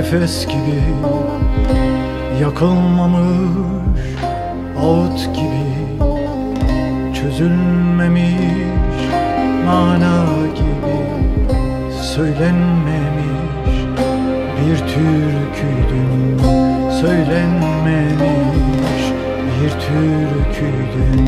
nefes gibi, yakılmamış ağıt gibi, çözülmemiş mana gibi, söylenmemiş bir türküydün, söylenmemiş bir türküydün.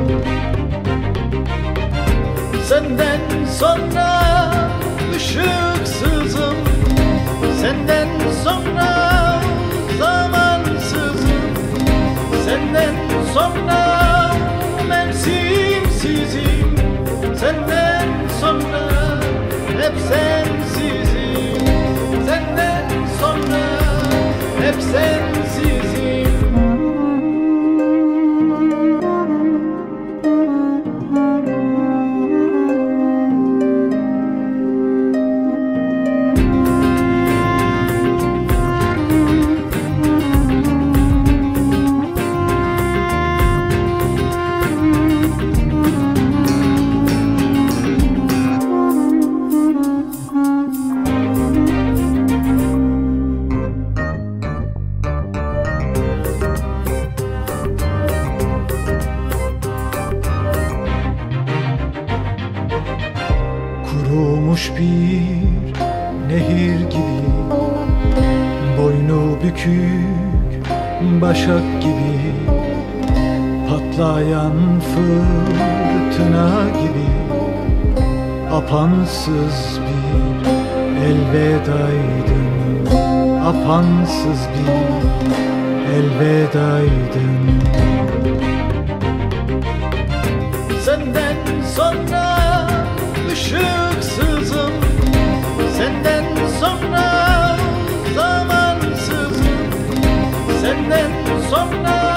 Senden sonra ışıksızım, senden sonra zamansızım, senden sonra mevsimsizim, senden sonra hep sensizim, senden sonra hep sensizim. Kurumuş bir nehir gibi, boynu bükük başak gibi, patlayan fırtına gibi, apansız bir elvedaydın, apansız bir elvedaydın. Senden sonra ışıksızım, senden sonra zamansızım, senden sonra